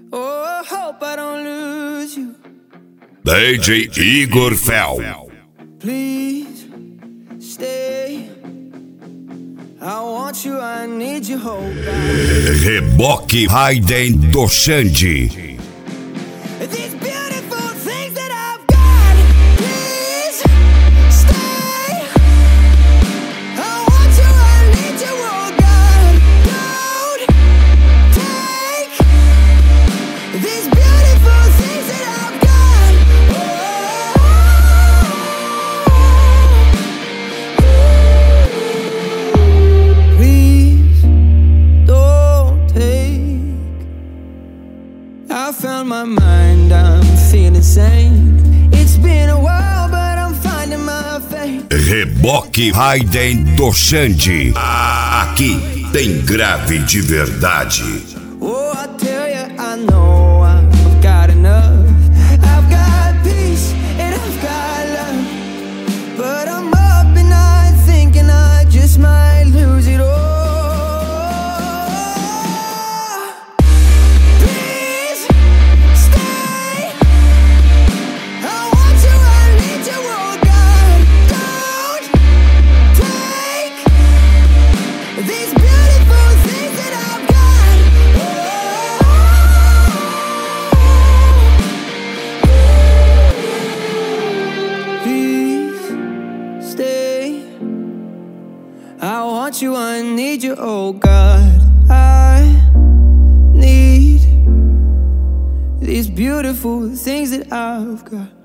Oh, I hope I don't lose you. DJ Igor Fel. Please stay. I want you, I need you, hold back. Reboque Raiden do Xande. These beautiful things that I've got. Please stay. I want you, I need you, oh God. Don't take these beautiful things that I've got. Please don't take. I found my mind, I'm feeling sane. It's been a while, but I'm finding my fate. Reboque Raiden do Xande. Aqui tem grave de verdade. Oh, I tell you, I know I've got enough. I've got peace and I've got love. But I'm up at night thinking I just might lose it all. Please stay. I want you, I need you, oh God. Don't take these beautiful things that I've got. Please stay. I want you, I need you, oh God. I need these beautiful things that I've got.